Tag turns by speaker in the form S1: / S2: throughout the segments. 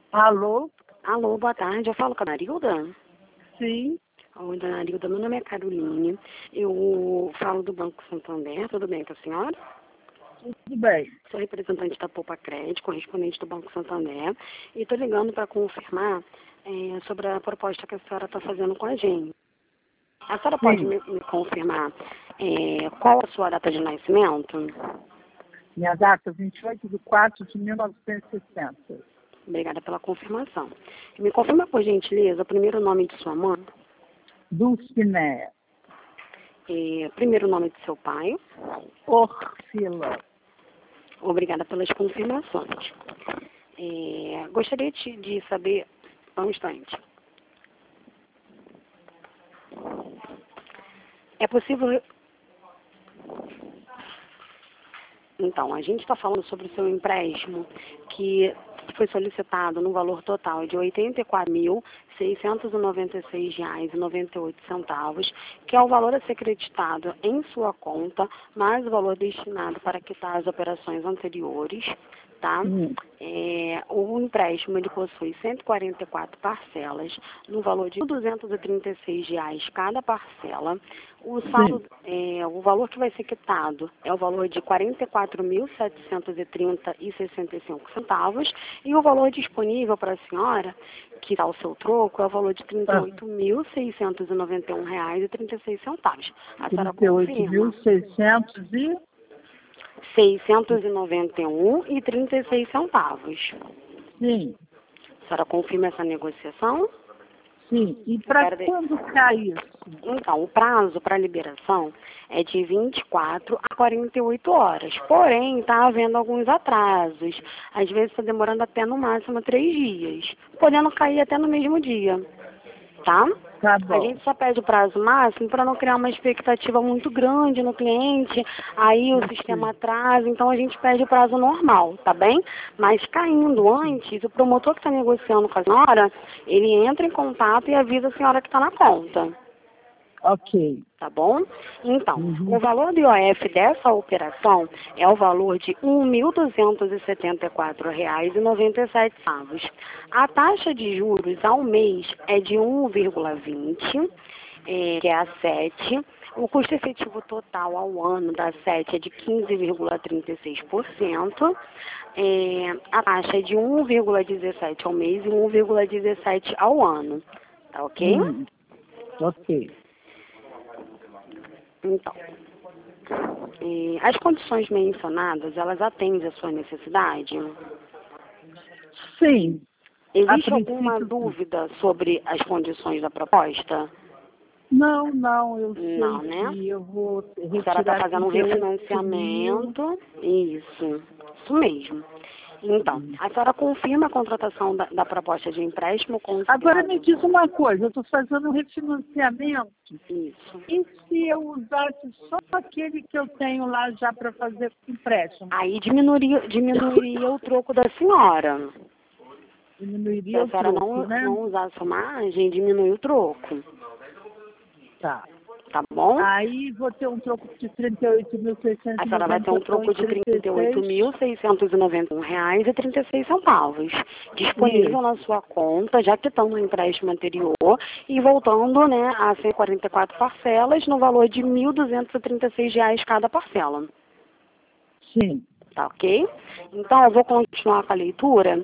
S1: Alô?
S2: Alô, boa tarde. Eu falo com a Narilda?
S1: Sim.
S2: Oi, dona Narilda. Meu nome é Caroline. Eu falo do Banco Santander. Tudo bem com a senhora?
S1: Tudo bem.
S2: Sou representante da Poupa Crédito, correspondente do Banco Santander. E estou ligando para confirmar sobre a proposta que a senhora está fazendo com a gente. A senhora pode
S1: Sim.
S2: me confirmar qual a sua data de nascimento?
S1: Minha data, 28/4/1960.
S2: Obrigada pela confirmação. Me confirma, por gentileza, o primeiro nome de sua mãe,
S1: Dulcinea.
S2: primeiro nome de seu pai.
S1: Orfila.
S2: Obrigada pelas confirmações. Gostaria de saber, um instante, é possível... Então, a gente está falando sobre o seu empréstimo, que foi solicitado no valor total de R$ 84.696,98, que é o valor a ser creditado em sua conta, mais o valor destinado para quitar as operações anteriores, tá? O empréstimo ele possui 144 parcelas, no valor de R$ 236 cada parcela. O saldo, o valor que vai ser quitado é o valor de R$ 44.730,65 e o valor disponível para a senhora, que dá o seu troco, é o valor de R$ 38.691,36. A senhora confirma?
S1: 38.600 e...
S2: 691,36.
S1: Sim.
S2: A senhora confirma essa negociação?
S1: Sim. E para quando cai isso?
S2: Então, o prazo para liberação é de 24 a 48 horas. Porém, está havendo alguns atrasos. Às vezes está demorando até no máximo 3 dias, podendo cair até no mesmo dia. Tá?
S1: Tá bom.
S2: A gente só pede o prazo máximo para não criar uma expectativa muito grande no cliente, aí o sistema atrasa, então a gente pede o prazo normal, tá bem? Mas caindo antes, o promotor que está negociando com a senhora, ele entra em contato e avisa a senhora que está na conta.
S1: Ok.
S2: Tá bom? Então, o valor do IOF dessa operação é o valor de R$ 1.274,97. A taxa de juros ao mês é de 1,20, que é a 7. O custo efetivo total ao ano da 7 é de 15,36%. A taxa é de 1,17 ao mês e 1,17 ao ano. Tá ok?
S1: Ok.
S2: Então, as condições mencionadas, elas atendem à sua necessidade?
S1: Sim.
S2: Existe alguma dúvida sobre as condições da proposta?
S1: Não, eu sei
S2: Não, né?
S1: que eu vou
S2: A
S1: retirar...
S2: senhora está fazendo um refinanciamento. Isso mesmo. Então, a senhora confirma a contratação da proposta de empréstimo consignado?
S1: Agora me diz uma coisa, eu estou fazendo um refinanciamento.
S2: Isso.
S1: E se eu usasse só aquele que eu tenho lá já para fazer empréstimo?
S2: Aí diminuiria o troco da senhora.
S1: Diminuiria o
S2: Se a senhora
S1: troco, né?
S2: não usasse a margem, diminui o troco.
S1: Tá.
S2: Tá bom?
S1: Aí vou ter um troco de 38.691.
S2: A senhora vai ter um troco de R$ 38.691,36. Disponível na sua conta, já quitando o empréstimo anterior e voltando, né, a 144 parcelas no valor de R$ 1.236 cada parcela.
S1: Sim.
S2: Tá ok? Então, eu vou continuar com a leitura.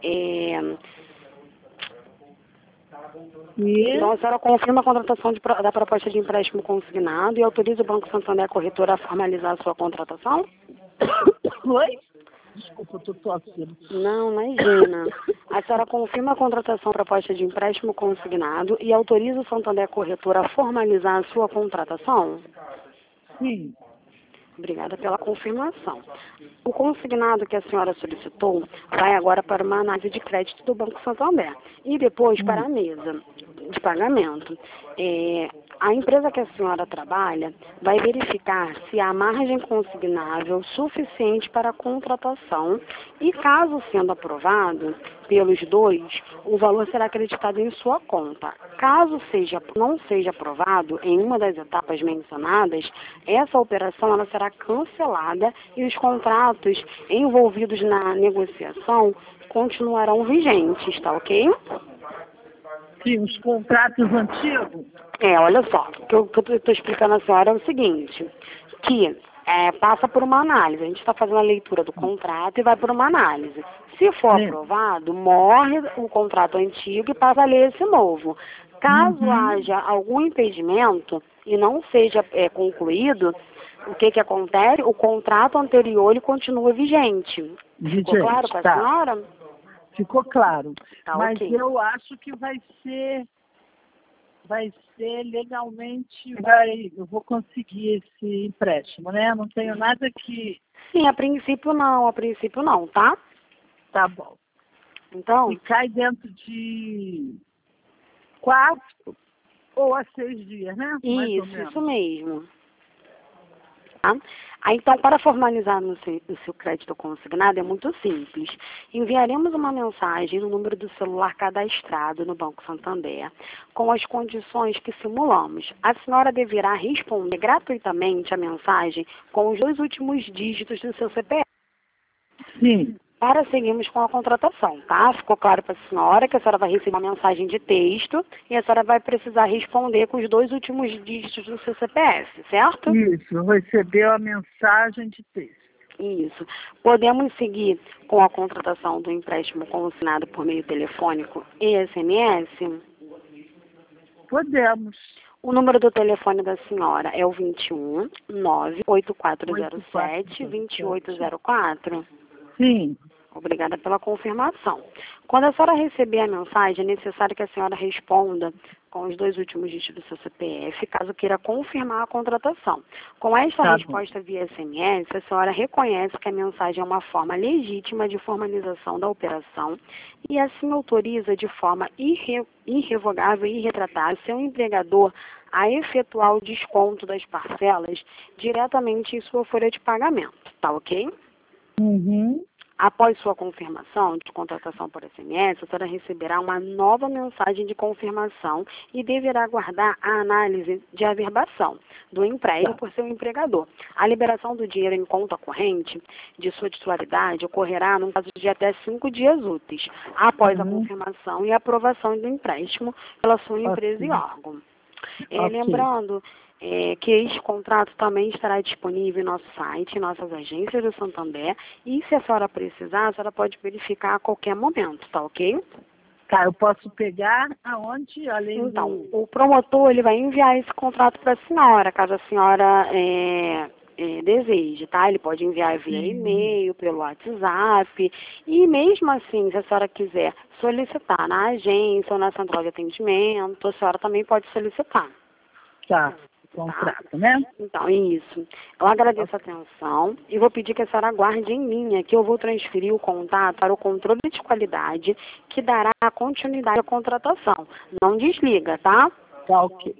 S2: Então, a senhora confirma a contratação da proposta de empréstimo consignado e autoriza o Banco Santander Corretora a formalizar a sua contratação?
S1: Oi? Desculpa, eu estou tossindo.
S2: Não, imagina. A senhora confirma a contratação da proposta de empréstimo consignado e autoriza o Santander Corretora a formalizar a sua contratação?
S1: Sim.
S2: Obrigada pela confirmação. O consignado que a senhora solicitou vai agora para uma análise de crédito do Banco Santander e depois para a mesa de pagamento. A empresa que a senhora trabalha vai verificar se há margem consignável suficiente para a contratação e, caso sendo aprovado pelos dois, o valor será acreditado em sua conta. Caso não seja aprovado em uma das etapas mencionadas, essa operação ela será cancelada e os contratos envolvidos na negociação continuarão vigentes, tá ok?
S1: Sim, os contratos antigos.
S2: Olha só, o que eu estou explicando à senhora é o seguinte, que passa por uma análise. A gente está fazendo a leitura do contrato e vai por uma análise. Se for aprovado, morre o contrato antigo e passa a ler esse novo. Caso haja algum impedimento e não seja concluído, o que acontece? O contrato anterior ele continua vigente. Ficou claro para a senhora?
S1: Ficou claro.
S2: Tá,
S1: mas
S2: ok.
S1: eu acho que vai ser legalmente, eu vou conseguir esse empréstimo, né? Não tenho nada que...
S2: Sim, a princípio não, tá?
S1: Tá bom.
S2: Então...
S1: E cai dentro de 4 ou a 6 dias, né? Mais ou menos.
S2: Isso mesmo. Tá? Então, para formalizar o seu crédito consignado é muito simples. Enviaremos uma mensagem no número do celular cadastrado no Banco Santander, com as condições que simulamos. A senhora deverá responder gratuitamente a mensagem com os 2 últimos dígitos do seu CPF.
S1: Sim.
S2: Para seguirmos com a contratação, tá? Ficou claro para a senhora que a senhora vai receber uma mensagem de texto e a senhora vai precisar responder com os 2 últimos dígitos do seu CPF, certo?
S1: Isso, eu recebi a mensagem de texto.
S2: Isso. Podemos seguir com a contratação do empréstimo consignado por meio telefônico e SMS?
S1: Podemos.
S2: O número do telefone da senhora é o 21 98407 2804.
S1: Sim.
S2: Obrigada pela confirmação. Quando a senhora receber a mensagem, é necessário que a senhora responda com os 2 últimos dígitos do seu CPF, caso queira confirmar a contratação. Com esta resposta via SMS, a senhora reconhece que a mensagem é uma forma legítima de formalização da operação e assim autoriza de forma irrevogável e irretratável seu empregador a efetuar o desconto das parcelas diretamente em sua folha de pagamento. Tá ok? Após sua confirmação de contratação por SMS, a senhora receberá uma nova mensagem de confirmação e deverá aguardar a análise de averbação do empréstimo por seu empregador. A liberação do dinheiro em conta corrente de sua titularidade ocorrerá no prazo de até 5 dias úteis, após a confirmação e aprovação do empréstimo pela sua empresa e órgão. Lembrando que este contrato também estará disponível em nosso site, em nossas agências do Santander, e se a senhora precisar, a senhora pode verificar a qualquer momento, tá ok?
S1: Tá, eu posso pegar aonde, além
S2: o promotor ele vai enviar esse contrato para a senhora, caso a senhora deseje, tá? Ele pode enviar via e-mail, pelo WhatsApp, e mesmo assim, se a senhora quiser solicitar na agência ou na central de atendimento, a senhora também pode solicitar.
S1: Tá. Contrato, né?
S2: Então, isso. Eu agradeço a atenção e vou pedir que a senhora aguarde em linha, que eu vou transferir o contato para o controle de qualidade, que dará continuidade à contratação. Não desliga, tá?
S1: Tá, ok.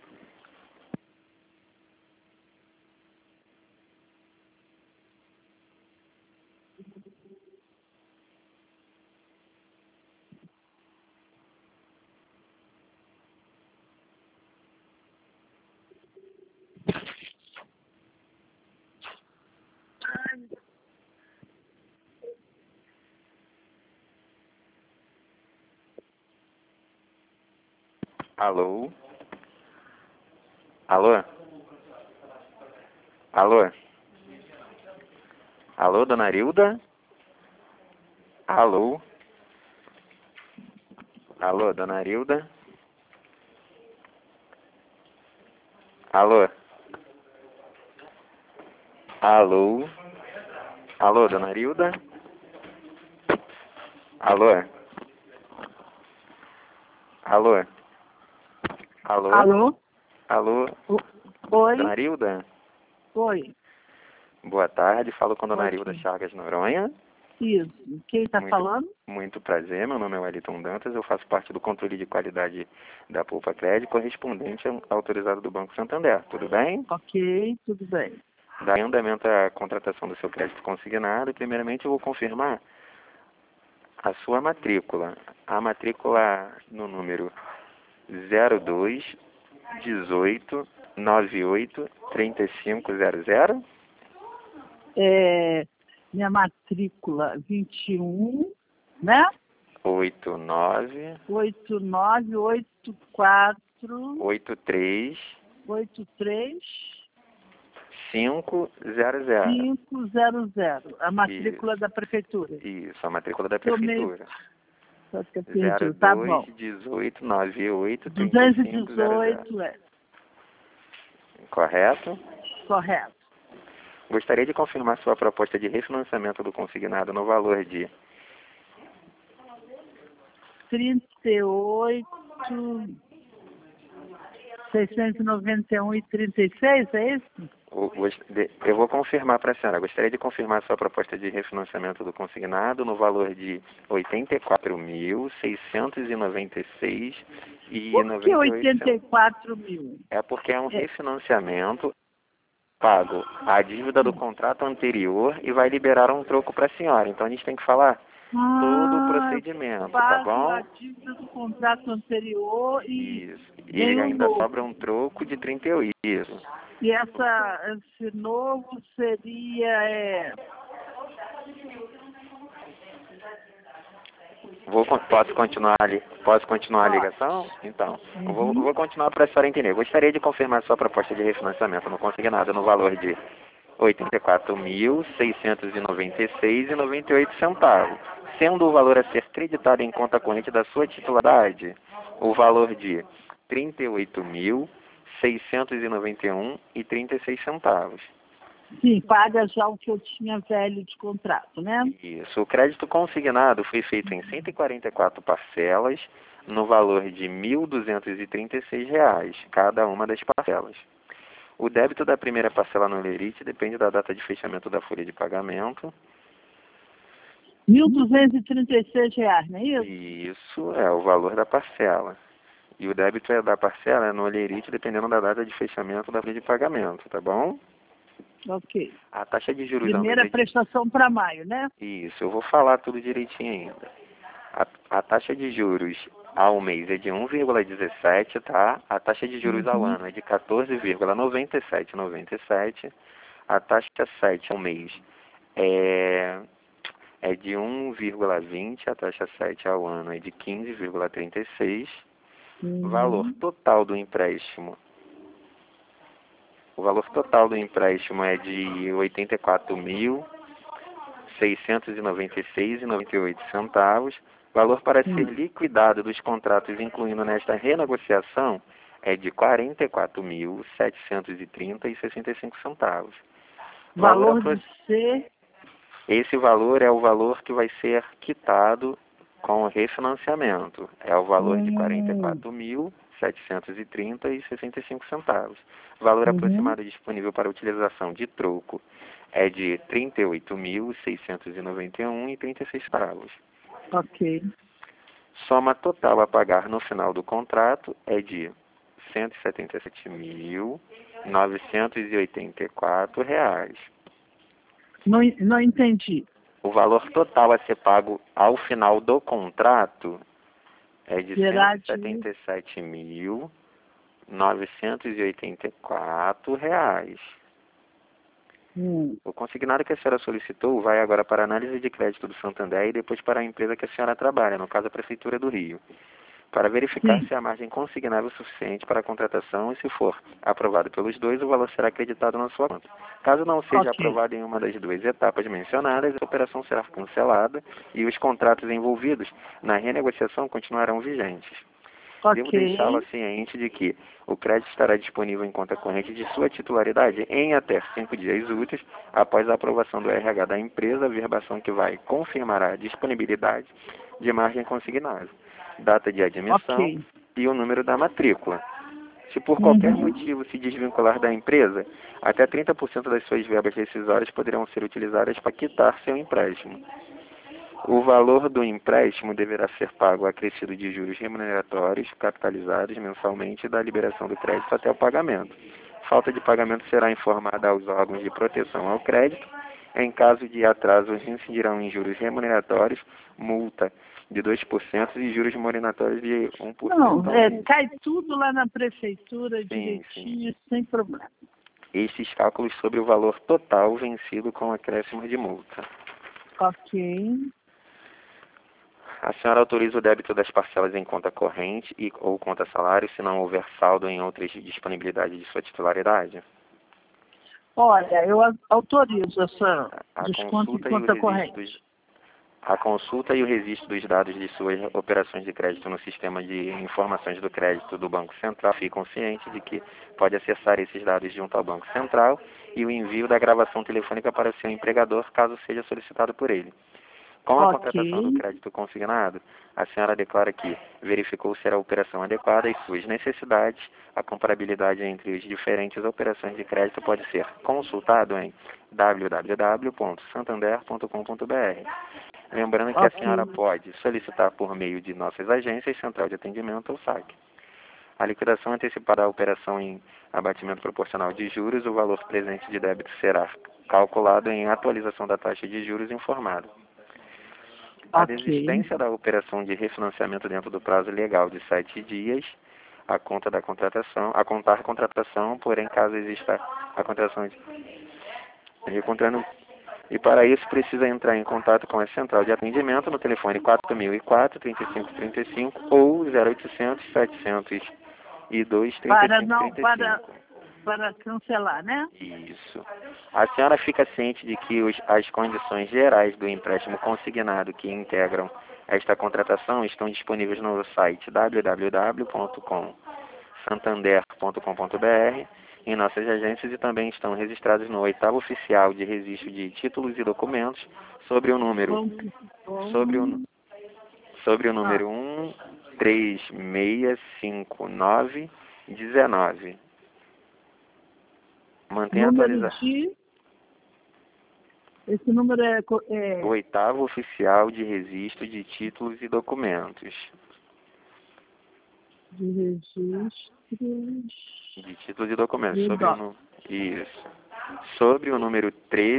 S3: Alô? Alô? Alô? Alô, dona Arilda? Alô? Alô, dona Arilda? Alô? Alô? Alô, dona Arilda? Alô? Alô? Alô?
S1: Alô?
S3: Alô?
S1: Oi?
S3: Dona Arilda?
S1: Oi.
S3: Boa tarde, falo com Dona
S1: Oi,
S3: Arilda
S1: sim.
S3: Chagas Noronha.
S1: Isso. Quem está falando?
S3: Muito prazer, meu nome é Wellington Dantas, eu faço parte do controle de qualidade da Poupa Crédito, correspondente ao autorizado do Banco Santander, tudo bem?
S1: Ok, tudo bem.
S3: Dá andamento à contratação do seu crédito consignado, primeiramente eu vou confirmar a sua matrícula. A matrícula no número 02 18 98 3500.
S1: Minha matrícula 21 né?
S3: 83 500.
S1: 500. A matrícula da prefeitura.
S3: Isso, a matrícula da prefeitura.
S1: Só que eu perdi. Tá bom.
S3: 18 98
S1: 218,
S3: Correto?
S1: correto.
S3: Gostaria de confirmar sua proposta de refinanciamento do consignado no valor de
S1: 38.691,36, é isso?
S3: Eu vou confirmar para a senhora. Gostaria de confirmar sua proposta de refinanciamento do consignado no valor de 84.696 e
S1: Por que
S3: 98
S1: 84 mil?
S3: É porque é um refinanciamento pago a dívida do contrato anterior e vai liberar um troco para a senhora. Então a gente tem que falar todo o procedimento, tá bom?
S1: A dívida do contrato anterior e...
S3: Isso. E ainda sobra um troco de 38. Isso.
S1: E esse novo seria...
S3: Posso continuar a ligação? Então, vou continuar para a senhora entender. Gostaria de confirmar sua proposta de refinanciamento no consignado no valor de 84.696,98, sendo o valor a ser creditado em conta corrente da sua titularidade o valor de 38.691,36.
S1: Sim, paga já o que eu tinha velho de contrato, né?
S3: Isso. O crédito consignado foi feito em 144 parcelas, no valor de R$ 1.236, cada uma das parcelas. O débito da primeira parcela no Lerite depende da data de fechamento da folha de pagamento.
S1: R$ 1.236, não é isso?
S3: Isso é o valor da parcela. E o débito da parcela é no Lerite, dependendo da data de fechamento da folha de pagamento, tá bom?
S1: Ok.
S3: A taxa de juros...
S1: Primeira prestação para maio, né?
S3: Isso, eu vou falar tudo direitinho ainda. A taxa de juros ao mês é de 1,17, tá? A taxa de juros ao ano é de 14,9797. A taxa 7 ao mês é de 1,20, a taxa 7 ao ano é de 15,36. Valor total do empréstimo. O valor total do empréstimo é de R$ 84.696,98. Valor para ser liquidado dos contratos, incluindo nesta renegociação, é de R$ 44.730,65.
S1: Valor de ser...
S3: Esse valor é o valor que vai ser quitado com o refinanciamento. É o valor de R$ 44.730,65. Valor aproximado disponível para utilização de troco é de R$ 38.691,36.
S1: Ok.
S3: Soma total a pagar no final do contrato é de R$ 177.984.
S1: Não entendi.
S3: O valor total a ser pago ao final do contrato é de R$ 177.984. O consignado que a senhora solicitou vai agora para a análise de crédito do Santander e depois para a empresa que a senhora trabalha, no caso a Prefeitura do Rio, para verificar se a margem consignável é suficiente para a contratação e, se for aprovado pelos dois, o valor será acreditado na sua conta. Caso não seja aprovado em uma das duas etapas mencionadas, a operação será cancelada e os contratos envolvidos na renegociação continuarão vigentes. Devo deixá-la ciente de que o crédito estará disponível em conta corrente de sua titularidade em até 5 dias úteis após a aprovação do RH da empresa, a verbação que vai confirmar a disponibilidade de margem consignável, data de admissão e o número da matrícula. Se por qualquer motivo se desvincular da empresa, até 30% das suas verbas rescisórias poderão ser utilizadas para quitar seu empréstimo. O valor do empréstimo deverá ser pago acrescido de juros remuneratórios capitalizados mensalmente da liberação do crédito até o pagamento. Falta de pagamento será informada aos órgãos de proteção ao crédito. Em caso de atraso, incidirão em juros remuneratórios, multa de 2% e juros remuneratórios de 1%.
S1: Não, cai tudo lá na prefeitura direitinho, sem problema.
S3: Estes cálculos sobre o valor total vencido com acréscimo de multa.
S1: Ok.
S3: A senhora autoriza o débito das parcelas em conta corrente ou conta salário se não houver saldo em outras disponibilidades de sua titularidade?
S1: Olha, eu autorizo essa
S3: A
S1: desconto em
S3: consulta
S1: conta corrente.
S3: A consulta e o registro dos dados de suas operações de crédito no sistema de informações do crédito do Banco Central ficam cientes de que pode acessar esses dados junto ao Banco Central e o envio da gravação telefônica para o seu empregador, caso seja solicitado por ele. Com a contratação do crédito consignado, a senhora declara que verificou ser a operação adequada às suas necessidades. A comparabilidade entre as diferentes operações de crédito pode ser consultado em www.santander.com.br. Lembrando que a senhora pode solicitar por meio de nossas agências, Central de Atendimento ou SAC. A liquidação antecipada da operação em abatimento proporcional de juros, o valor presente de débito será calculado em atualização da taxa de juros informada. A desistência da operação de refinanciamento dentro do prazo legal de 7 dias, a contar contratação, porém caso exista a contratação e para isso precisa entrar em contato com a Central de Atendimento no telefone 4004-3535 ou 0800 702 3535.
S1: Para cancelar, né?
S3: Isso. A senhora fica ciente de que as condições gerais do empréstimo consignado que integram esta contratação estão disponíveis no site www.santander.com.br, em nossas agências, e também estão registrados no 8º Oficial de Registro de Títulos e Documentos sobre o número 1365919. Mantenha atualizado.
S1: Esse número é...
S3: 8º Oficial de Registro de Títulos e Documentos.
S1: De registros...
S3: De títulos e documentos. Sobre o número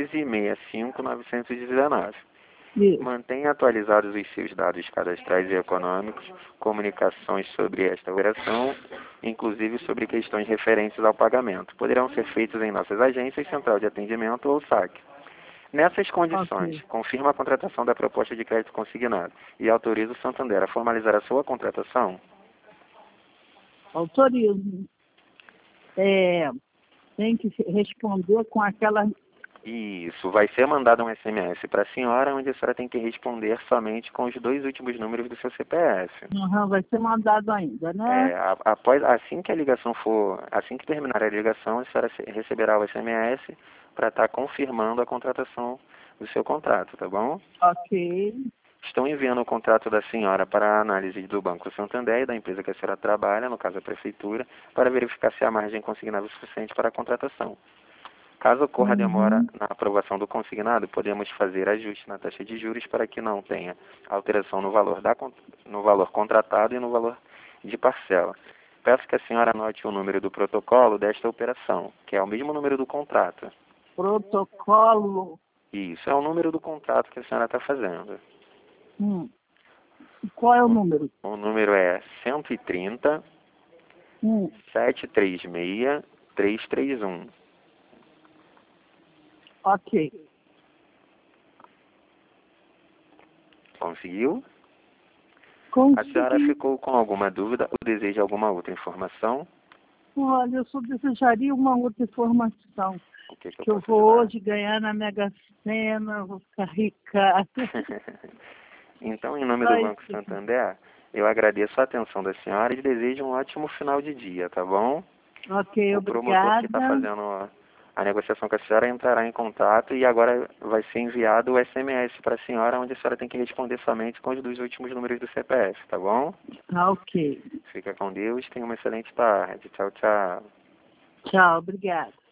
S3: 1365919. Mantenha atualizados os seus dados cadastrais e econômicos, comunicações sobre esta operação, inclusive sobre questões referentes ao pagamento. Poderão ser feitos em nossas agências, Central de Atendimento ou SAC. Nessas condições, confirma a contratação da proposta de crédito consignado e autoriza o Santander a formalizar a sua contratação?
S1: Autorizo. Tem que responder com aquela...
S3: Isso, vai ser mandado um SMS para a senhora, onde a senhora tem que responder somente com os 2 últimos números do seu CPF.
S1: Vai ser mandado ainda, né?
S3: Assim que terminar a ligação, a senhora receberá o SMS para estar confirmando a contratação do seu contrato, tá bom?
S1: Ok.
S3: Estão enviando o contrato da senhora para a análise do Banco Santander e da empresa que a senhora trabalha, no caso a Prefeitura, para verificar se há margem consignável suficiente para a contratação. Caso ocorra demora na aprovação do consignado, podemos fazer ajuste na taxa de juros para que não tenha alteração no valor contratado e no valor de parcela. Peço que a senhora anote o número do protocolo desta operação, que é o mesmo número do contrato.
S1: Protocolo?
S3: Isso, é o número do contrato que a senhora está fazendo.
S1: Qual é o número?
S3: O número é 130 736 331.
S1: Ok.
S3: Conseguiu?
S1: Consegui.
S3: A senhora ficou com alguma dúvida ou deseja alguma outra informação?
S1: Olha, eu só desejaria uma outra informação.
S3: Que
S1: eu vou hoje ganhar na Mega Sena, vou ficar rica.
S3: Então, em nome do Banco Santander, eu agradeço a atenção da senhora e desejo um ótimo final de dia, tá bom?
S1: Ok, obrigada.
S3: O promotor que está fazendo a negociação com a senhora entrará em contato e agora vai ser enviado o SMS para a senhora, onde a senhora tem que responder somente com os 2 últimos números do CPF, tá bom?
S1: Ok.
S3: Fica com Deus, tenha uma excelente tarde. Tchau, tchau.
S1: Tchau, obrigada.